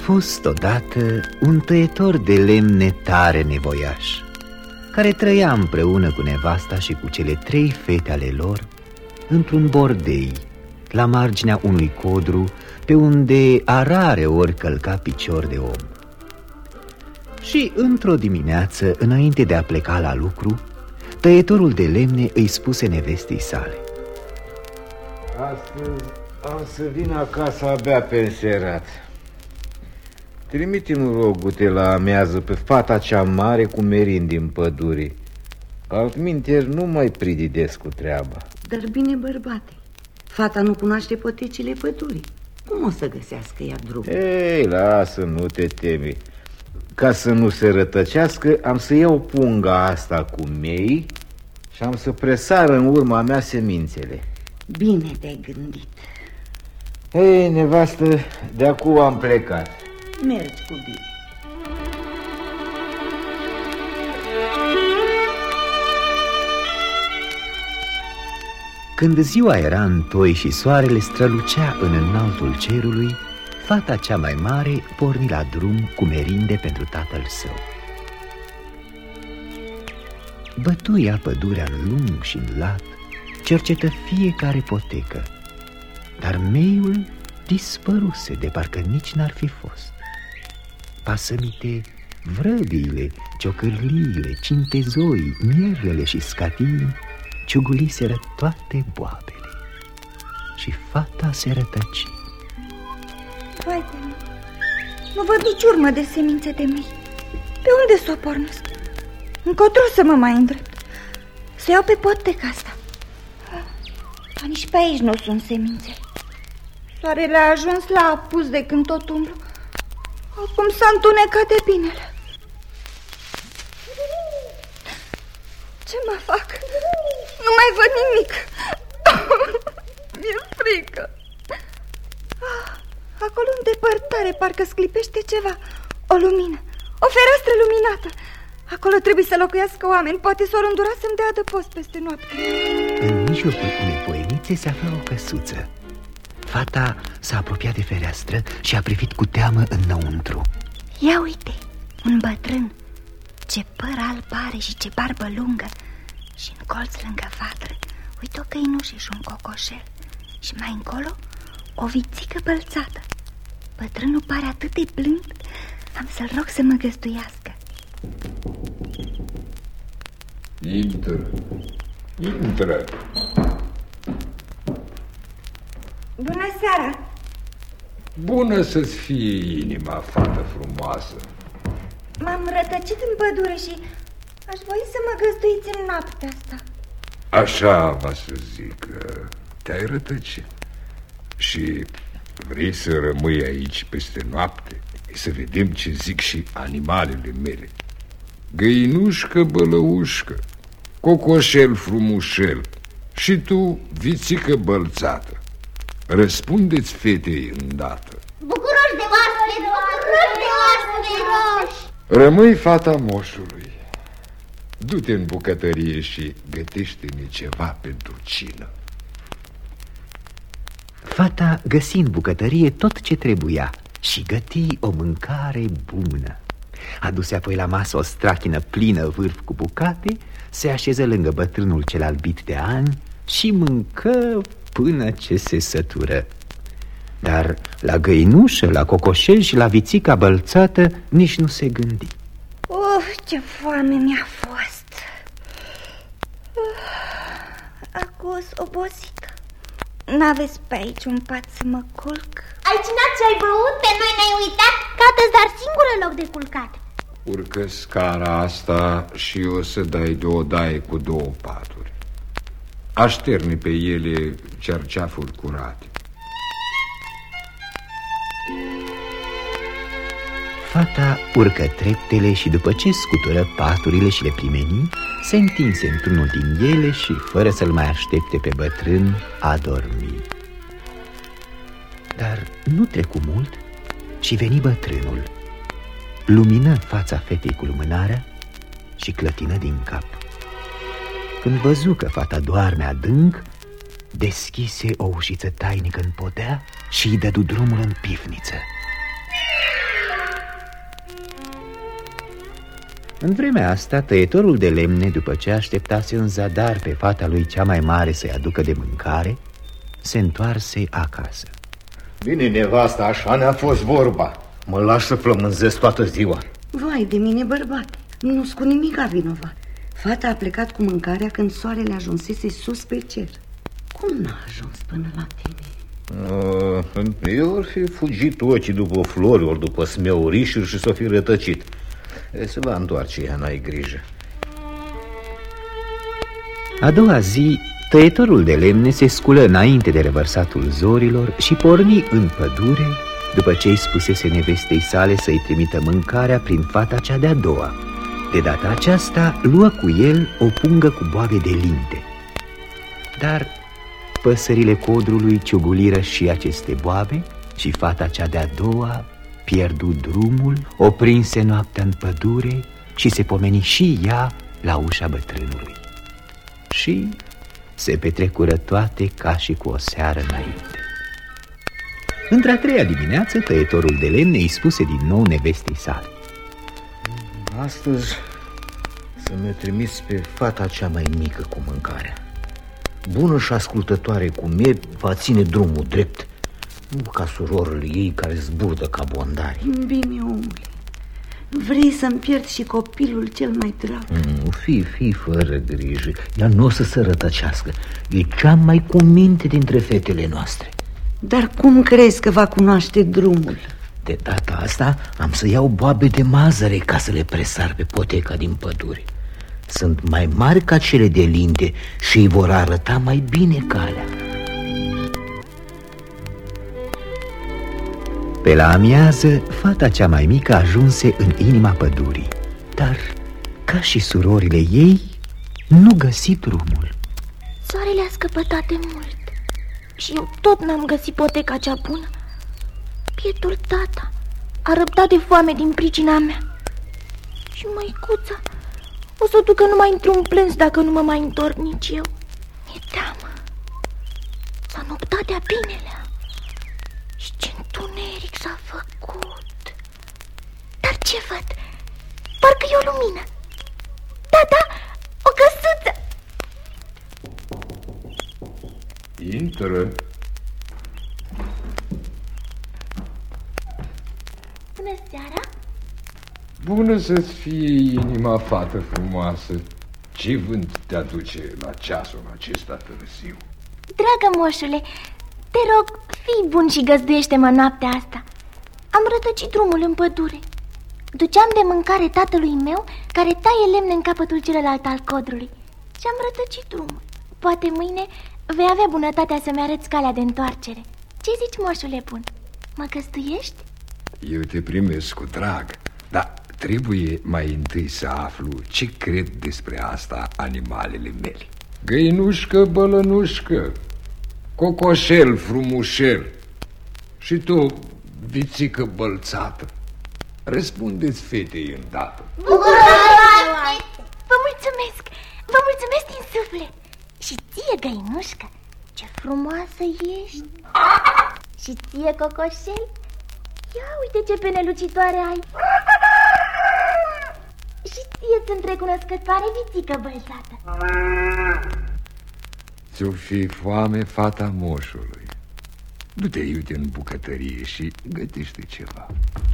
fost odată un tăietor de lemne tare nevoiaș, care trăia împreună cu nevasta și cu cele 3 fete ale lor într-un bordei, la marginea unui codru, pe unde a rare ori călca picior de om. Și într-o dimineață, înainte de a pleca la lucru, tăietorul de lemne îi spuse nevestei sale: astăzi am să vin acasă abia pe înserat. Trimite-mi, rogute, la amiază pe fata cea mare cu merind din pădure, că altminteri nu mai prididesc cu treaba. Dar bine, bărbate, fata nu cunoaște potecile pădurii. Cum o să găsească ea drum? Ei, lasă, nu te temi. Ca să nu se rătăcească, am să iau punga asta cu mei și am să presar în urma mea semințele. Bine te-ai gândit. Ei, nevastă, de acum am plecat. Mergi cu bine. Când ziua era întoi și soarele strălucea în înaltul cerului, fata cea mai mare porni la drum cu merinde pentru tatăl său. Bătuia pădurea în lung și în lat, cercetă fiecare potecă, dar meiul dispăruse de parcă nici n-ar fi fost. Pasămite, vrăbiile, ciocârliile, cintezoii, mierlele și scatii ciuguliseră toate boabele și fata se rătăci. Vai de mine, nu văd nici urmă de semințe de mei. Pe unde s-o pornesc? Încotro să mă mai îndrept? Să iau pe poteca asta. Dar nici pe aici nu sunt semințe. Soarele a ajuns la apus de când tot umblu. Acum s-a întunecat de binele. Ce mă fac? Nu mai văd nimic. Mi-e frică. Acolo în depărtare parcă sclipește ceva. O lumină, o fereastră luminată. Acolo trebuie să locuiască oameni. Poate s-or îndura să-mi dea adăpost peste noapte. În mijlocul unei poienițe se afla o căsuță. Fata s-a apropiat de fereastră și a privit cu teamă înăuntru. Ia uite, un bătrân. Ce păr alb are și ce barbă lungă. Și în colț lângă vatră, uite o căinușă și un cocoșel. Și mai încolo o vițică bălțată. Bătrânul pare atât de blând. Am să-l rog să mă găzduiască. Intră. Bună seara. Bună să-ți fie inima, fată frumoasă. M-am rătăcit în pădure și aș voi să mă găzduiți în noaptea asta. Așa va să zic, te-ai rătăcit. Și vrei să rămâi aici peste noapte? Să vedem ce zic și animalele mele. Găinușcă bălăușcă, cocoșel frumușel și tu, vițică bălțată. Răspundeți fetei îndată. Bucuroși de oaspete, bucuroși de oaspete. Rămâi fata moșului. Du-te în bucătărie și gătește-ne ceva pentru cină. Fata găsi în bucătărie tot ce trebuia și găti o mâncare bună. Aduse apoi la masă o strachină plină vârf cu bucate, se așeză lângă bătrânul cel albit de ani și mâncă până ce se sătură. Dar la găinușă, la cocoșel și la vițica bălțată nici nu se gândi. Ce foame mi-a fost. Acum obosită. N-aveți pe aici un pat să mă culc? Ai cinat și ai băut? Pe noi ne-ai uitat? Caută-ți dar singură loc de culcat. Urcă scara asta și o să dai de o daie cu 2 paturi. Așterni pe ele cerceafuri curate. Fata urcă treptele și după ce scutură paturile și le primeni, se întinse într-unul din ele și, fără să-l mai aștepte pe bătrân, a dormit. Dar nu trecu mult și veni bătrânul. Lumină fața fetei cu lumânarea și clătină din cap. Când văzu că fata doarme adânc, deschise o ușiță tainică în podea și îi dădu drumul în pivniță. În vremea asta, tăietorul de lemne, după ce așteptase în zadar pe fata lui cea mai mare să-i aducă de mâncare, se întoarse acasă. Bine, nevasta, așa ne-a fost vorba. Mă lași să flămânzesc toată ziua. Vai de mine, bărbate, nu-s cu nimic vinovat. Fata a plecat cu mâncarea când soarele ajunsese sus pe cer. Cum n-a ajuns până la tine? Eu ar fi fugit ochii după flori, ori după smeurișuri și s-o fi rătăcit. Se va întoarce ea, n-ai grijă. A doua zi, tăietorul de lemne se sculă înainte de revărsatul zorilor și porni în pădure, după ce îi spusese nevestei sale să-i trimită mâncarea prin fata cea de-a doua. De data aceasta luă cu el o pungă cu boabe de linte. Dar păsările codrului ciuguliră și aceste boabe și fata cea de-a doua pierdu drumul, o prinse noaptea în pădure și se pomeni și ea la ușa bătrânului. Și se petrecură toate ca și cu o seară înainte. Într-a treia dimineață, tăietorul de lemne îi spuse din nou nevestei sale: astăzi să-mi trimiți pe fata cea mai mică cu mâncarea. Bună și ascultătoare cum e, va ține drumul drept, nu ca surorile ei care zburdă ca bondari. Bine, omule, vrei să-mi pierd și copilul cel mai drag? Fii fără grijă, ea nu o să se rătăcească. E cea mai cu minte dintre fetele noastre. Dar cum crezi că va cunoaște drumul? De data asta am să iau boabe de mazăre ca să le presar pe poteca din pădure. Sunt mai mari ca cele de linte și îi vor arăta mai bine calea. Pe la amiază, fata cea mai mică ajunse în inima pădurii, dar, ca și surorile ei, nu găsi drumul. Soarele a scăpătat de mult și eu tot n-am găsit poteca cea bună. Bietul tata a răbdat de foame din pricina mea. Și măicuța o să o ducă numai într-un plâns dacă nu mă mai întorc nici eu. Mi-e teamă. S-a noptat de-a binelea. Și ce întuneric s-a făcut. Dar ce văd? Parcă e o lumină. Da, o căsuță. Intră. Bună seara. Bună să-ți fie inima, fată frumoasă. Ce vânt te aduce la ceasul acesta târziu? Dragă moșule, te rog, fii bun și găzduiește-mă noaptea asta. Am rătăcit drumul în pădure. Duceam de mâncare tatălui meu, care taie lemne în capătul celălalt al codrului, și am rătăcit drumul. Poate mâine vei avea bunătatea să-mi arăți calea de întoarcere. Ce zici, moșule bun? Mă găzduiești? Eu te primesc cu drag, dar trebuie mai întâi să aflu ce cred despre asta animalele mele. Găinușcă, bălănușcă, cocoșel frumușel și tu, vițică bălțată, răspundeți fetei îndată. Vă mulțumesc, vă mulțumesc din suflet. Și ție, găinușcă, ce frumoasă ești. Și ție, cocoșel, ia uite ce pene lucitoare ai. Și ție sunt recunoscătoare, vițică bălțată. Ți-o fi foame, fata moșului. Du-te iute în bucătărie și gătește ceva.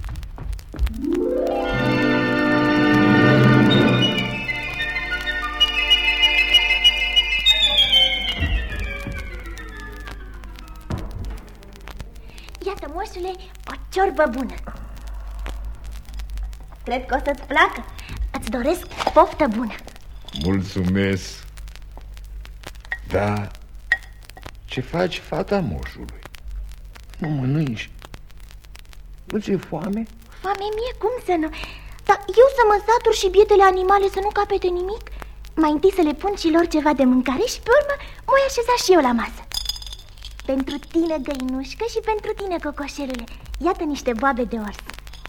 Iată, moșule, o ciorbă bună. Cred că o să-ți placă. Îți doresc poftă bună. Mulțumesc. Da, ce faci, fata moșului? Nu mănânci? Nu ți-e foame? Foame mie, cum să nu? Dar eu să mă satur și bietele animale să nu capete nimic? Mai întâi să le pun și lor ceva de mâncare și pe urmă mă voi așeza și eu la masă. Pentru tine, găinușcă, și pentru tine, cocoșelule, iată niște boabe de ors.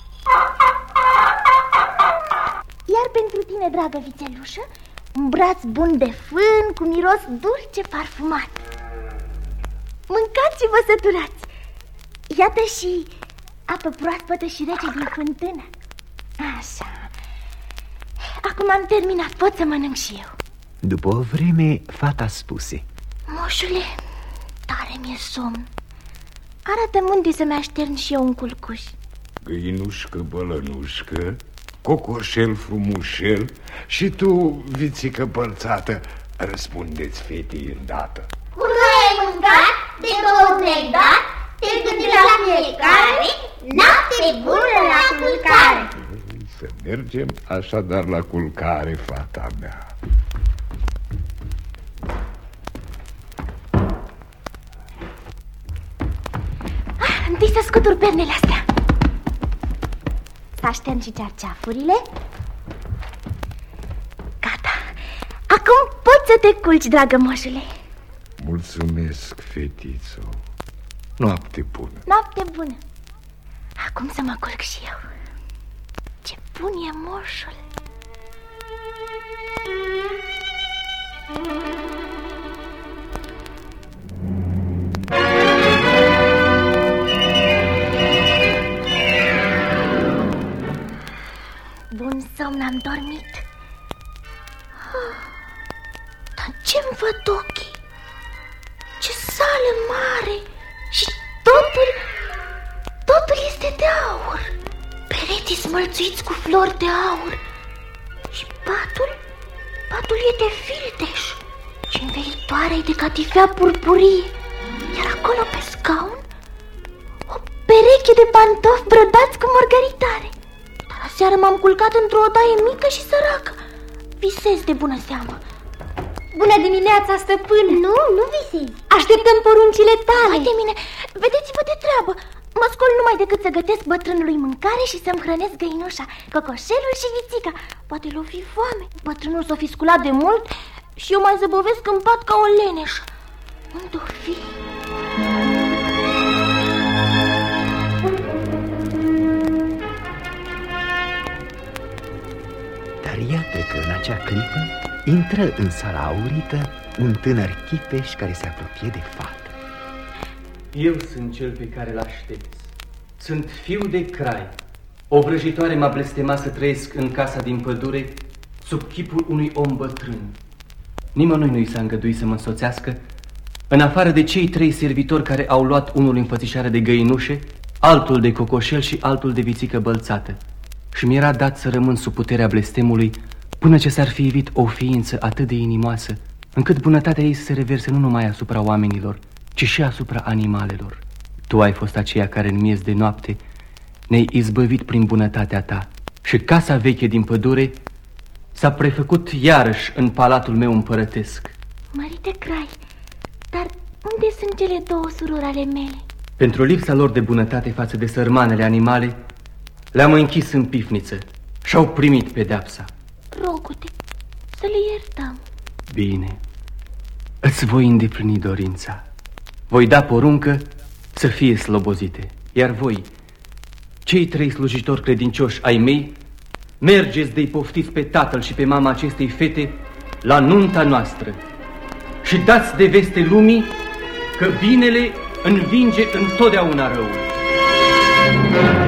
Iar pentru tine, dragă vițelușă, un braț bun de fân cu miros dulce parfumat. Mâncați și vă săturați. Iată și apă proaspătă și rece din fântână. Așa. acum am terminat, pot să mănânc și eu. După o vreme, fata spuse: Moșule, tare mi-e somn. Arată-mi unde să-mi aștern și eu un culcuș. Găinușcă, bălănușcă, cocoșel frumușel și tu, vițică pălțată, răspundeți fetei îndată. Cum nu ai mâncat, de 2 ori dat, te gândi la fiecare, noapte bună la culcare. Să mergem așadar la culcare, fata mea. Întâi să scutur pernele astea. Să aștern și cearceafurile. Gata. Acum poți să te culci, dragă moșule. Mulțumesc, fetițo. Noapte bună. Noapte bună. Acum să mă culc și eu. Ce bun e moșul. Bun somn, am dormit. Dar ce-mi văd ochii? Ce sală mare! Și totul este de aur. Pereții smălțuiți cu flori de aur. Și patul e de fildeș și învelitoarea e de catifea purpurie. Iar acolo pe scaun o pereche de pantofi brădați cu mărgăritare. Dar aseară m-am culcat într-o odaie mică și săracă. Visez de bună seamă. Bună dimineața, stăpână! Nu visezi. Așteptăm poruncile tale. Hai de mine, vedeți-vă de treabă. Mă scol numai decât să gătesc bătrânului mâncare și să-mi hrănesc găinușa, cocoșelul și vițica. Poate l-o fi foame. Bătrânul s-o fi sculat de mult și eu mai zăbovesc în pat ca o leneșă. Unde-o fi? Dar iată că în acea clipă intră în sala aurită un tânăr chipeș care se apropie de fată. Eu sunt cel pe care l-aștepți. Sunt fiu de Crai. O vrăjitoare m-a blestemat să trăiesc în casa din pădure sub chipul unui om bătrân. Nimănui nu i s-a îngăduit să mă însoțească, în afară de cei 3 servitori care au luat unul înfățișare de găinușe, altul de cocoșel și altul de vițică bălțată. Și mi-era dat să rămân sub puterea blestemului până ce s-ar fi ivit o ființă atât de inimoasă, încât bunătatea ei să se reverse nu numai asupra oamenilor, ci și asupra animalelor. Tu ai fost aceea care în miez de noapte ne-ai izbăvit prin bunătatea ta și casa veche din pădure s-a prefăcut iarăși în palatul meu împărătesc. Mărite Crai, dar unde sunt cele 2 surori ale mele? Pentru lipsa lor de bunătate față de sărmanele animale, le-am închis în pifniță și-au primit pedeapsa. Rogu-te să le iertăm. Bine, îți voi îndeplini dorința. Voi da poruncă să fie slobozite. Iar voi, cei 3 slujitori credincioși ai mei, mergeți de-i poftiți pe tatăl și pe mama acestei fete la nunta noastră și dați de veste lumii că binele învinge întotdeauna răul.